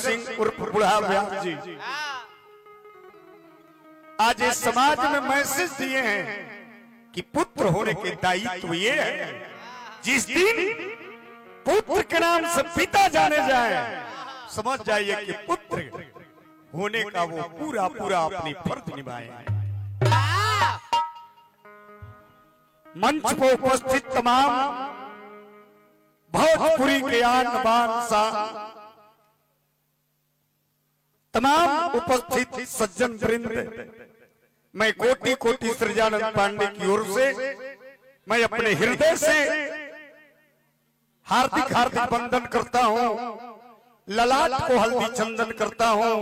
सिंह उर्फ बुढ़ा व्यास जी आज इस समाज में मैसेज दिए हैं कि पुत्र होने के दायित्व ये है, जिस दिन पुत्र के नाम से पिता जाने जाए समझ जाइए कि पुत्र होने का वो पूरा पूरा अपनी फर्ज निभाए। मंच पर उपस्थित तमाम भोजपुरी के आन बान सा तमाम उपस्थित सज्जन वृंद, मैं कोटि कोटि सृजानंद पांडे की ओर से मैं अपने हृदय से हार्दिक हार्दिक वंदन करता हूं, ललाट को हल्दी चंदन करता हूं,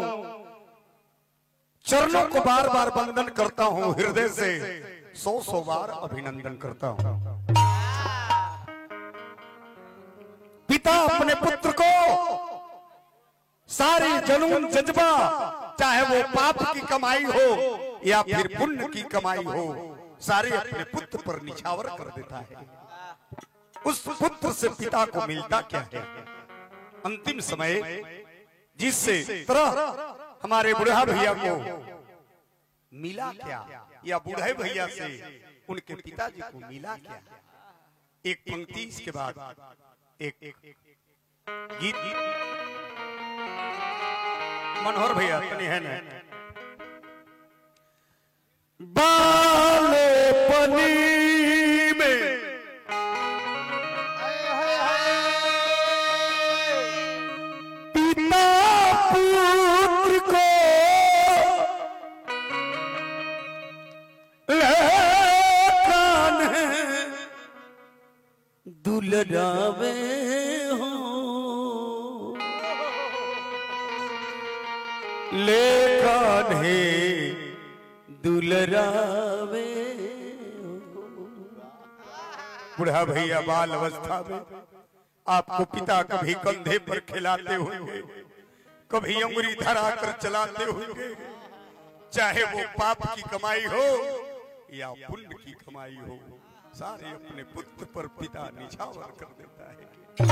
चरणों को बार बार वंदन करता हूं, हृदय से 100 बार अभिनंदन करता हूं। पिता अपने पुत्र को सारी जुनून जज्बा, चाहे वो पाप की कमाई हो या फिर पुण्य की कमाई हो, सारे अपने पुत्र पर निछावर कर देता है। उस पुत्र से पिता को मिलता क्या है? अंतिम समय जिससे तरह हमारे बुढ़ा भैया को मिला क्या, या बूढ़े भैया से उनके पिताजी को मिला क्या? एक पंक्ति इसके बाद एक गीत मनोहर भैया कनी है ना, बालेपनी में पिता पुत्र को कान्हे दुलरावे हो, ले कान्हे दुलरावे हो। बुढ़ा भैया बाल अवस्था में आपको पिता कभी कंधे पर खिलाते होंगे, कभी उंगली धरा कर चलाते होंगे, चाहे वो पाप की कमाई हो या पुण्य की कमाई हो, सारे अपने पुत्र पर पिता निछावर कर देता है।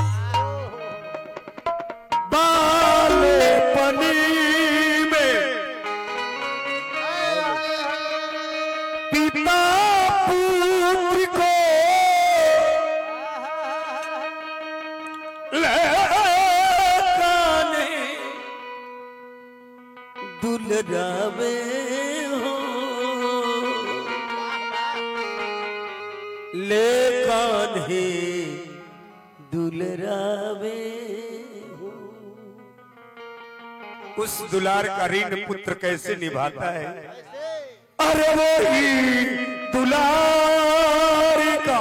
बालेपनी में पिता पुत्र को दुलरावे हो, ले कान्हे दुलरावे हो। उस दुलार का ऋण पुत्र कैसे निभाता है? अरे वही दुलार का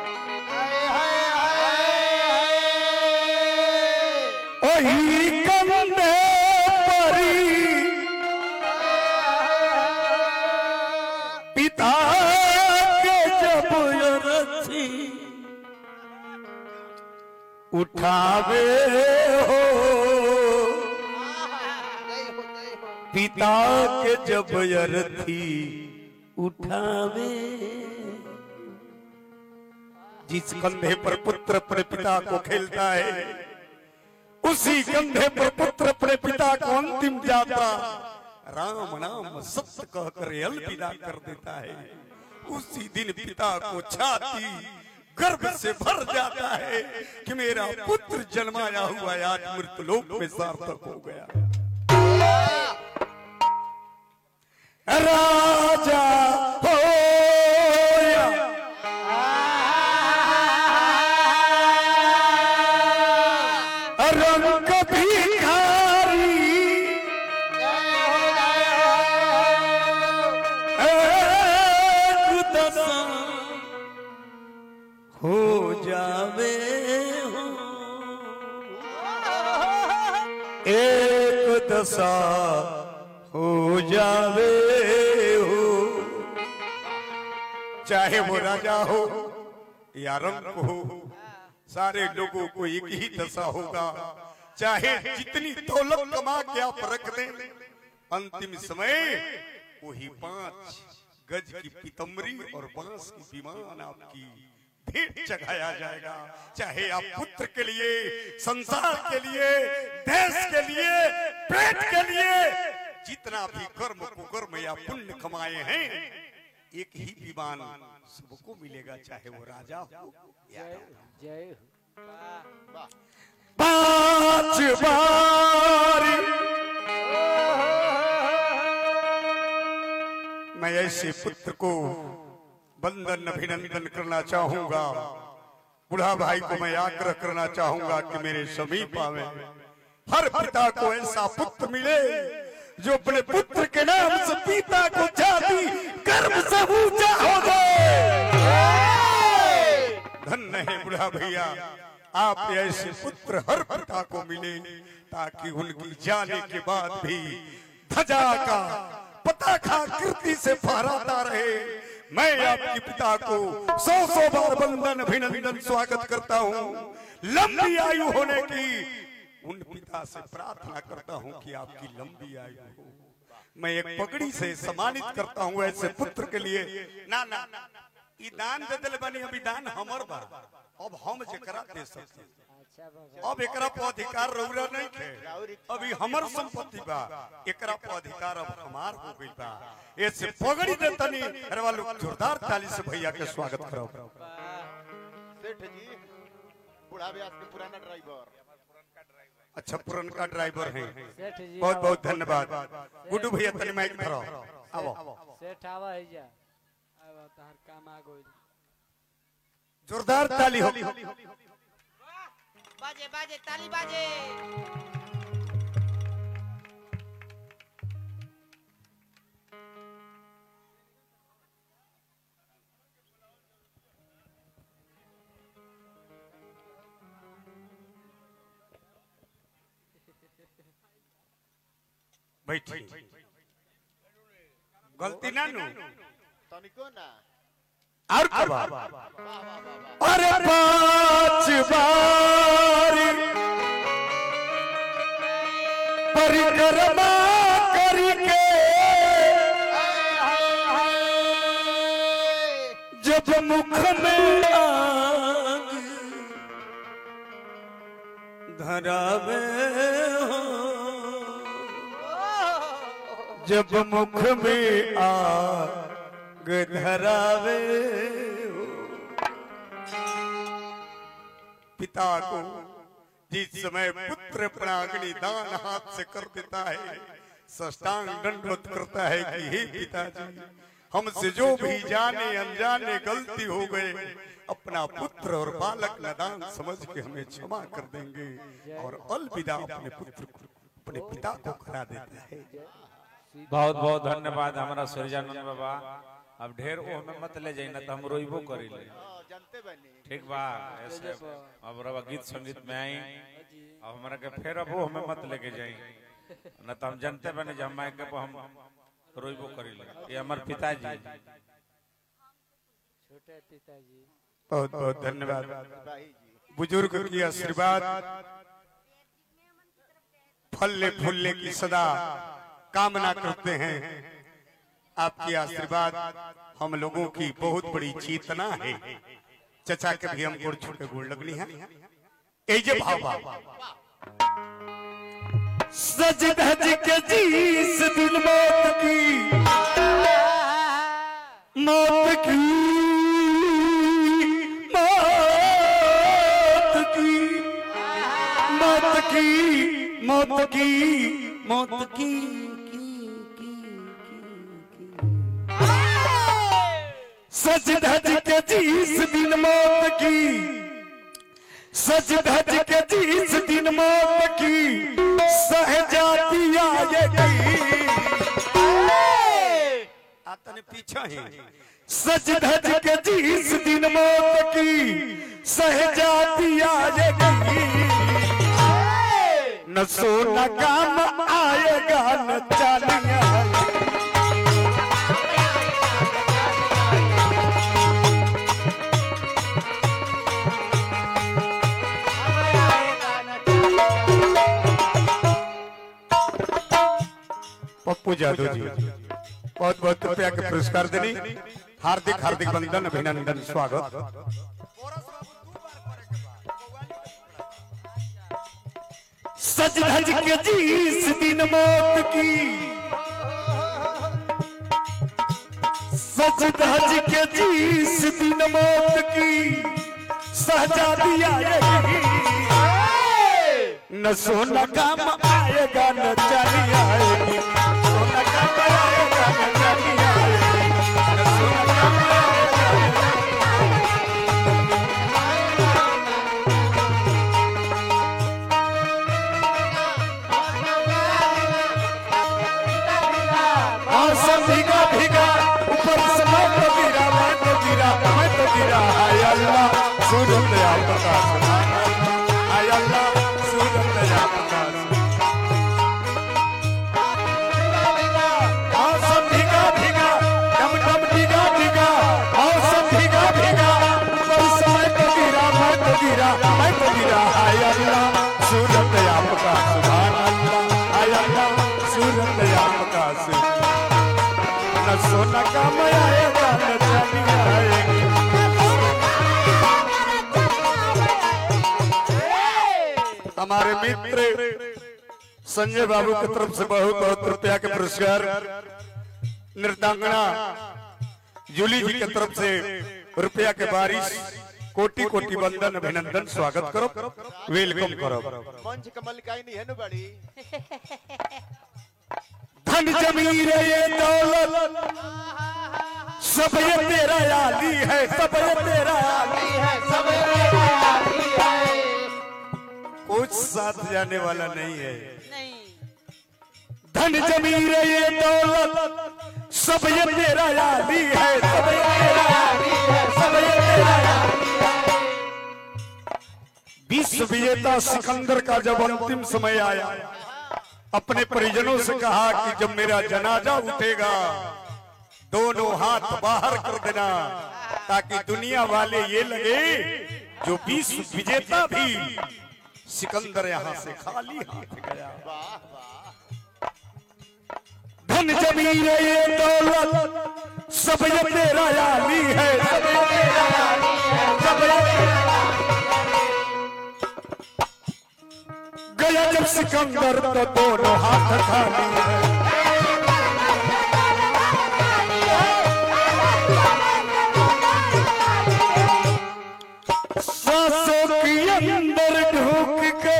वही कंधे पिता के जब अरथी उठावे हो, पिता के जब अरथी उठावे। जिस कंधे पर पुत्र अपने पिता को खेलता है, उसी कंधे पर पुत्र अपने पिता को अंतिम यात्रा राम नाम सत्य कहकर अलविदा कर देता है। उसी दिन पिता को छाती गर्व से भर जाता है कि मेरा पुत्र जन्माया हुआ आज मृतलोक में सार्थक हो गया। राजा हो रंग भिखारी, एक दशा हो जावे हो, एक दशा हो जावे हो। चाहे वो राजा हो या रंक हो, सारे लोगों को एक ही दशा होगा। चाहे जितनी दौलत कमा के आप रख दें, अंतिम समय वही 5 गज की पितम्बरी और बांस की विमान आपकी भेंट चढ़ाया जाएगा। चाहे आप पुत्र के लिए, संसार के लिए, देश के लिए जितना भी कर्म कुकर्म या पुण्य कमाए हैं एक ही विमान सबको मिलेगा, चाहे वो राजा हो या जय 5 बार मैं ऐसे पुत्र को वंदन अभिनंदन करना चाहूंगा। बूढ़ा भाई को मैं आग्रह करना चाहूंगा कि मेरे समीप आवे। हर पिता को ऐसा पुत्र मिले जो अपने पुत्र के नाम से पिता को जाति कर्म से ऊंचा हो जाए। धन्य है बूढ़ा भैया, आप ऐसे पुत्र हर पिता को मिले ताकि उनकी जाने के बाद भी ध्वजा का पताका कीर्ति से फहराता रहे। मैं आपके पिता को 100 बार वंदन अभिनंदन स्वागत करता हूँ। लंबी आयु होने की उन पिता से प्रार्थना करता हूँ कि आपकी लंबी आयु हो। मैं एक पगड़ी से सम्मानित करता हूँ ऐसे पुत्र के लिए। ना ना ये दान दे दिल बनी, अभी दान हमर बा, अब हम जेकरा दे सकते, अब एकरा पर अधिकार रउरा नहीं थे, अभी हमर संपत्ति बा, एकरा पर अधिकार अब हमार हो गई बा। ऐसे पगड़ी दे तनी अरे वालों जोरदार ताली से भैया के स्वागत करो। सेठ जी बूढ़ा व्यास के पुराना ड्राइवर, अच्छा पुरनका ड्राइवर है, सेठ जी बहुत बहुत धन्यवाद। गुड्डू भैया तनी माइक धरो, आओ सेठ आवा है जा, आवा तार काम आ गइल। जोरदार ताली हो। बाजे बाजे ताली बाजे। बैठी गलती ना नु तनिको ना और कब वाह वाह वाह अरे 5 बार परिक्रमा करके जब मुख में आग धरावे हो, जब मुख में आग धरावे हो। पिता को जिस समय पुत्र अपना अग्नि दान हाथ से कर देता है, साष्टांग दंडवत करता है कि हे पिताजी, हमसे जो भी जाने अनजाने गलती हो गए अपना पुत्र और बालक नादान समझ के हमें क्षमा कर देंगे और अलविदा अपने पुत्र को अपने पिता को करा देता है। बहुत बहुत धन्यवाद हमारा सूर्यानंद बाबा। अब ढेर वो हमें मत ले जाइना तो हम रोइबो करी ले, जानते बनी ठीक बा? ऐसे अब रवा गीत संगीत में आई, अब हमारा के फिर अब वो हमें मत लेके जाई न तो हम जानते बने जब माइक के हम रोइबो करी ले। ये हमारे पिताजी, छोटे पिताजी, बहुत बहुत धन्यवाद। भाई जी बुजुर्ग की आशीर्वाद फलने फूलने की सदा कामना करते हैं। आपकी आशीर्वाद हम लोगों की बहुत बड़ी चेतना है। चचा के भी हमको छोटे गोड़ लगनी है। ए जे भावा सज धज के जिस दिन मौत की मौत की मौत की मौत की मौत की सज धज के जिस दिन मौत की, सज धज के जिस दिन मौत की सहजाती आएगी। आतने पीछा है। सज धज के जिस दिन मौत की सहजाती आएगी, न सोना काम आएगा न चालियां। पप्पू जादू जी बहुत बहुत रुपया के पुरस्कार देनी। हार्दिक हार्दिक वंदन अभिनंदन स्वागत। सज धज के जिस दिन मौत की सच धज के जिस दिन मौत की शहजादी आएगी, न सोना काम आएगा न चांदी आएगी, सोना काम आएगा न चांदी आएगी, न सोना काम आएगा न मौसम भीगा भीगा ऊपर से मैं तो गिरा, मैं तो गिरा, मैं तो गिरा। हाय अल्लाह सूरत आपका सुभान अल्लाह, हाय अल्लाह सूरत आपका। मौसम भीगा भीगा डम डम भीगा भीगा, मौसम भीगा भीगा ऊपर से मैं तो गिरा, मैं तो गिरा, मैं तो गिरा। हाय अल्लाह सूरत आपका सुभान अल्लाह, हाय अल्लाह सूरत आपका सुभान। न सोना काम आएगा न चांदी आएगी। हमारे मित्र संजय बाबू की तरफ से बहुत बहुत रुपया के पुरस्कार, नृत्यांगना जूली जी की तरफ से रुपया के बारिश, कोटि कोटि वंदन अभिनंदन, स्वागत करो, वेलकम करो। मंच कमल का ही नहीं है ना बड़ी। धन जमीर ये दौलत सब ये तेरा याली है, सब ये तेरा याली है, सब ये तेरा याली है। कुछ साथ जाने वाला नहीं है। धन जमीर ये दौलत सब ये तेरा याली है, सब ये तेरा याली है, सब ये तेरा याली है। विश्व विजेता सिकंदर का जब अंतिम समय आया, अपने परिजनों से कहा कि जब मेरा जनाजा उठेगा दोनों हाथ बाहर कर देना, ताकि दुनिया वाले ये लगे जो विश्व विजेता भी सिकंदर यहाँ से खाली हाथ गया। धन जमीन ये दौलत सब ये तेरा याली है, सब ये तेरा याली है, सब ये तेरा गया जब सिकंदर तो दोनों हाथ खाली है। सांसों के अंदर ढूक कर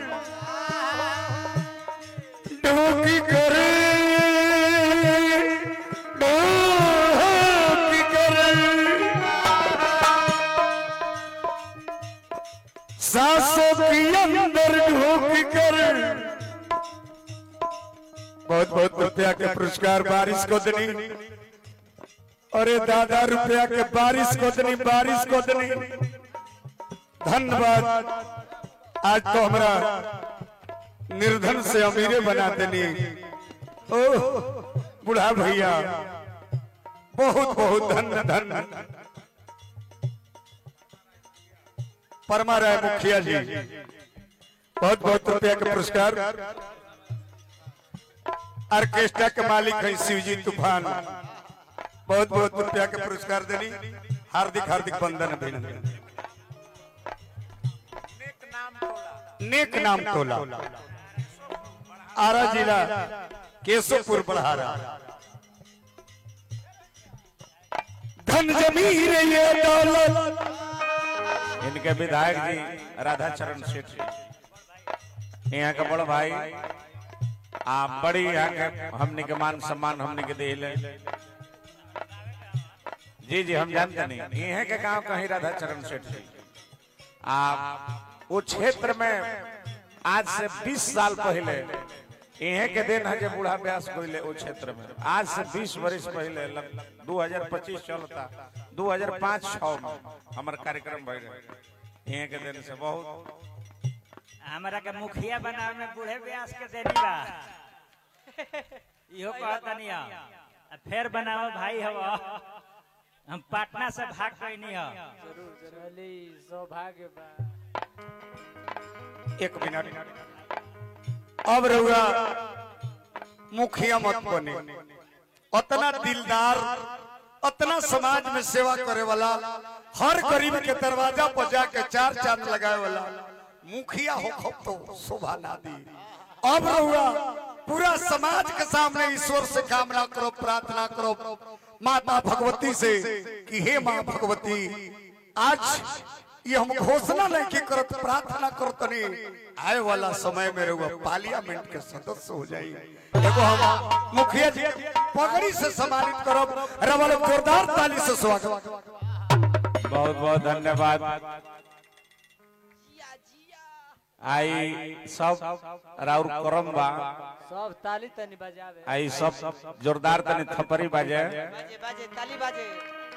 सांसों के अंदर ढूक कर। बहुत बहुत रुपया के पुरस्कार बारिश को दनी, अरे दादा रुपया के बारिश को दनी, बारिश को दनी। धन्यवाद। आज तो हमारा निर्धन से अमीरे बना देनी। ओह बुढ़ा भैया बहुत बहुत धन्य धन्य। परमा राय मुखिया जी बहुत बहुत रुपया के पुरस्कार। ऑर्केस्ट्रा के मालिक है शिवजी तूफान, बहुत बहुत रुपया के पुरस्कार देनी। हार्दिक हार्दिक वंदन अभिनंदन। नेक नाम टोला आरा जिला केशवपुर बढ़ारा। धन जमीर ये दौलत। इनके विधायक जी राधा चरण सेठ जी, यहाँ का बड़ा भाई, आप बड़ी यहाँ के हमने के मान सम्मान हमने के दे ले। जी जी हम जानते नहीं, यहाँ के गांव कहीं राधा चरण सेठ जी। आप वो क्षेत्र में आज से 20 साल पहले यहीं के दिन है जब बूढ़ा व्यास कोइले वो क्षेत्र में आज से 20 वर्ष पहले 2025 चलता 2005-06 में हमारे कार्यक्रम भइल यहीं के दिन से बहुत हमारा के मुखिया बनावे में बूढ़े व्यास के देनी बा इहो कहता नहीं है। फिर बनाओ भाई हवा हम पटना से भाग गई नहीं है। जरूर चली सौभाग्य बा। एक मिनट अब रहुआ मुखिया मत बने। उतना दिलदार, उतना समाज में सेवा करे वाला, हर गरीब के दरवाजा पर जाके 4 चांद लगाए वाला मुखिया हो तो शोभा ना दी। अब रहुआ पूरा समाज के सामने ईश्वर से कामना करो, प्रार्थना करो, माता भगवती से कि हे माँ भगवती, आज ये हम घोषणा नहीं की करत, प्रार्थना करतनी आए वाला समय में रहुआ पार्लियामेंट के सदस्य हो जाई। देखो हम मुखिया जी पगड़ी से सम्मानित करब, रवल जोरदार ताली से स्वागत। बहुत बहुत धन्यवाद। आई सब राउर करम बा, सब ताली तनी बजावे। आई सब जोरदार तनी थपरी बाजे। बाजे बाजे ताली बाजे।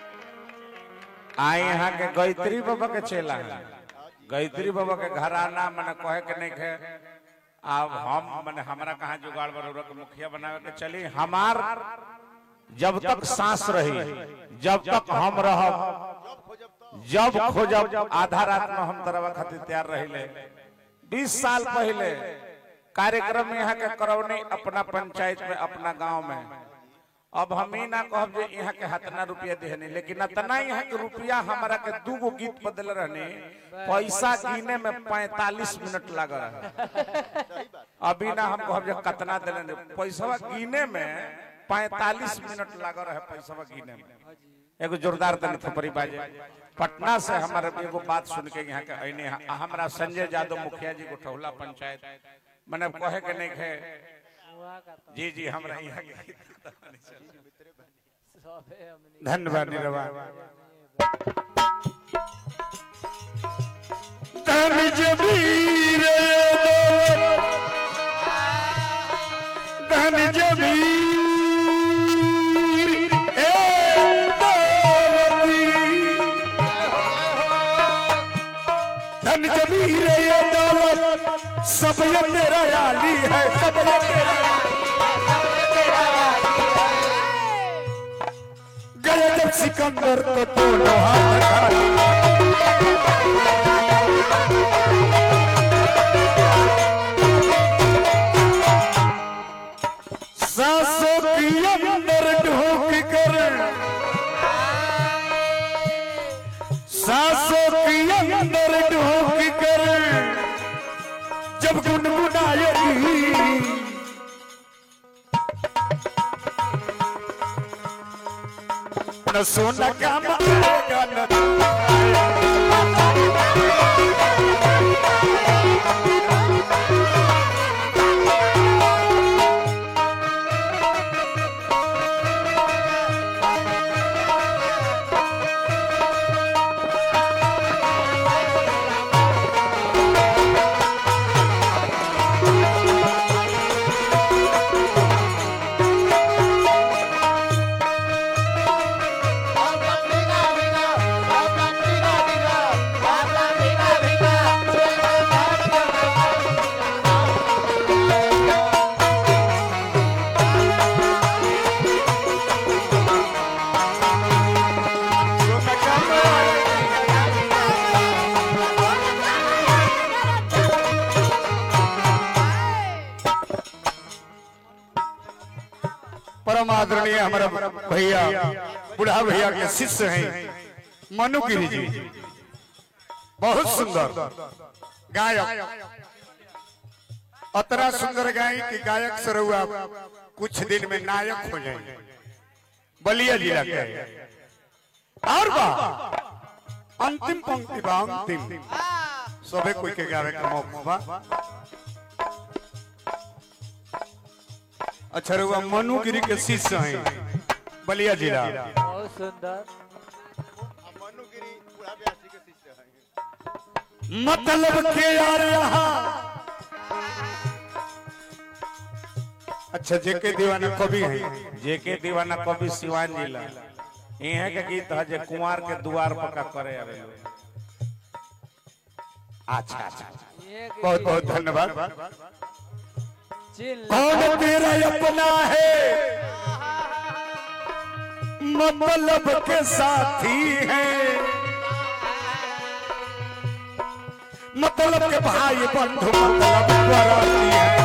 आई यहाँ के गायत्री बाबा के चेला है। गायत्री बाबा के घराना मैंने कहे के नहीं खे, अब हम मैंने हमारा कहाँ जुगाड़ बरोबर के मुखिया बनावे के चली। हमार जब तक सांस रही, जब तक हम रहब, जब खोजब आधा रात में हम तरवा खातिर तैयार रहिले। 20 साल पहले कार्यक्रम यहाँ के करौनी अपना पंचायत में, अपना गांव में। अब हम ही ना कहब जे यहाँ के हतना रुपया देहनी, लेकिन अतना यहाँ के रुपया हमारा के 2 गीत बदल रहने, पैसा गिने में 45 मिनट लग रहा। अभी ना हम कहब जे कतना देने, पैसा गिने में 45 मिनट लग रहा है। पैसा गिने में एगो जोरदार तनी थपरी बाजे। पटना से हमारे एगो बात सुन के यहाँ के अने हमारा संजय यादव मुखिया जी गोठौला पंचायत मैंने कहे के नहीं खे। जी जी हमरा यहाँ धन्यवाद निरवा। धन जबीर धन जबीर धन जबीर ये दौलत सब ये तेरा याली है, सब ये तेरा गया जब सिकंदर तो दोनों हाथ खाली। सांसों की अंदर ढूंढ कर, सांसों की अंदर ढूंढ कर जब गुनगुनाएगी, न सोना काम आएगा न परम आदरणीय हमारा भैया, बुढ़ा भैया के शिष्य हैं मनु गिरी जी, बहुत सुंदर गायक, अतरा सुंदर गाय कि गायक से रहुआ कुछ दिन में नायक हो जाएंगे बलिया जिला के। और बा अंतिम पंक्ति बा, अंतिम सबे कोई के गावे का मौका बा। अच्छा रहुआ मनु गिरी के शिष्य हैं बलिया जिला, बहुत सुंदर। मनुगिरी बूढ़ा व्यासी के शिष्य हैं। मतलब के यार यहाँ अच्छा जेके दीवाना कवि हैं, जेके दीवाना कवि सिवान जिला। यहाँ के गीत है जे कुंवर के द्वार पर का करे आवे। अच्छा अच्छा, ये बहुत बहुत धन्यवाद। चिल कौन तेरा अपना है, मतलब के साथी है, मतलब के भाई बंधु मतलब बराती है।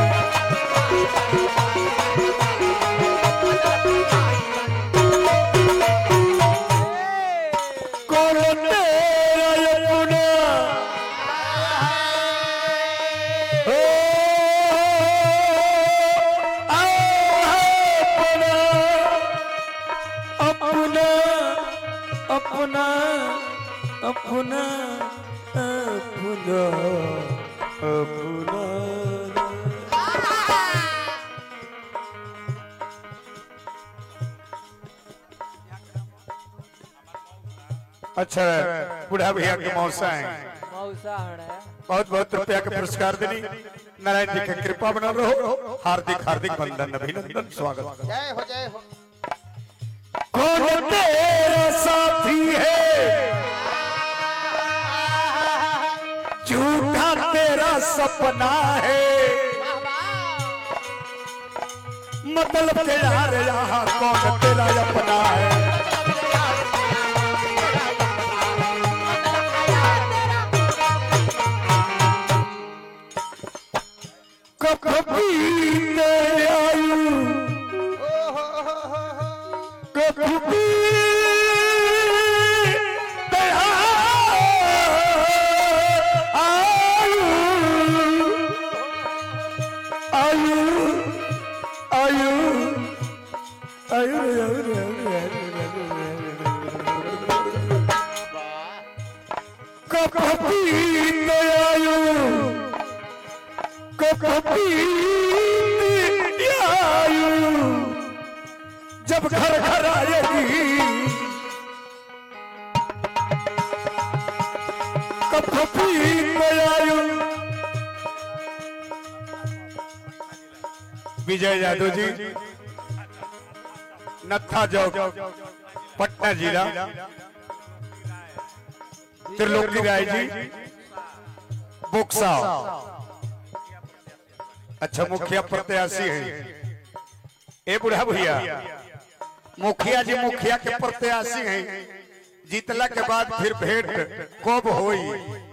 कौन तेरा अपना अपना अपना अपना अपना अच्छा बूढ़ा भैया के मौसा है मौसा है बहुत बहुत रुपया के पुरस्कार देनी नारायण जी की कृपा बनल रहो हार्दिक हार्दिक वंदन अभिनंदन स्वागत जय हो कौन तेरा साथी है झूठा तेरा सपना है मतलब के यार यहाँ कौन तेरा अपना है कभी नहीं आयु कभी जब घर घर आएगी कभी आयु विजय यादव जी नत्था चौक पटना जिला त्रिलोकी राय जी बुक्सा अच्छा मुखिया प्रत्याशी है ए बुढ़ा भैया मुखिया जी मुखिया के प्रत्याशी हैं जीतला के बाद फिर भेंट कब होई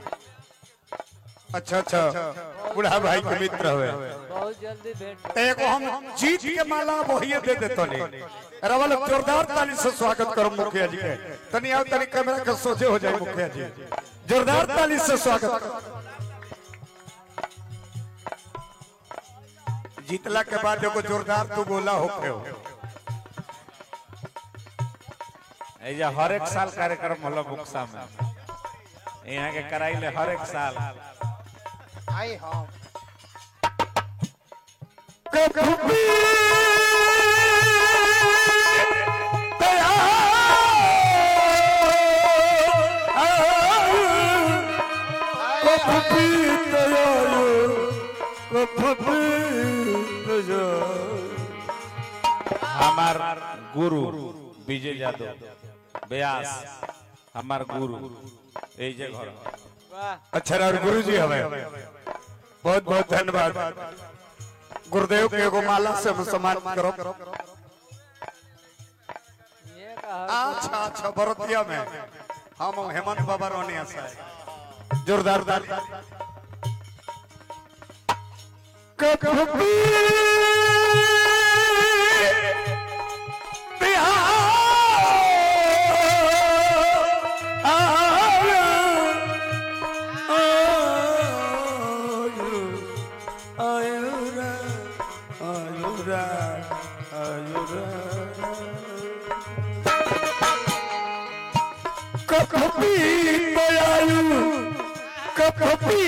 अच्छा अच्छा बुढ़ा भाई के मित्र हुए बहुत जल्दी भेंट एगो हम जीत के माला वही दे देतो ने रवल जोरदार ताली से स्वागत करो मुखिया जी के तनी आओ तनी कैमरा के सोचे हो जाए मुखिया जी जोरदार ताली से स्वागत करो जीतला के बाद एगो जोरदार तू बोला होके हो ऐजा हर एक साल कार्यक्रम होला बुक्सा में यहाँ के कराइले हर एक साल आई हम कभी हमार गुरु विजय यादव व्यास हमार गुरु ए जे घर वाह अच्छा और गुरु जी हमें बहुत बहुत धन्यवाद गुरुदेव के एगो माला से हम सम्मान करो ये कहा अच्छा अच्छा बरोतिया में हम हेमंत बाबा रोने आसा है जोरदार कभी कभी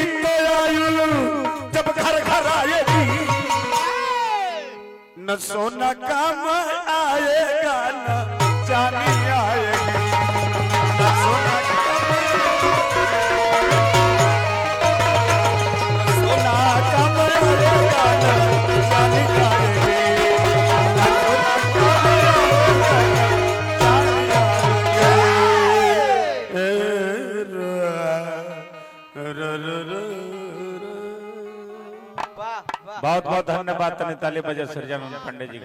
जब घर घर आएगी न सोना काम आएगा न चांदी आएगी न सोना काम आएगा न चांदी आएगी न सोना काम आएगा न चांदी आएगी वाह वाह बहुत बहुत धन्यवाद ताली बजे सरजा पंडित जी।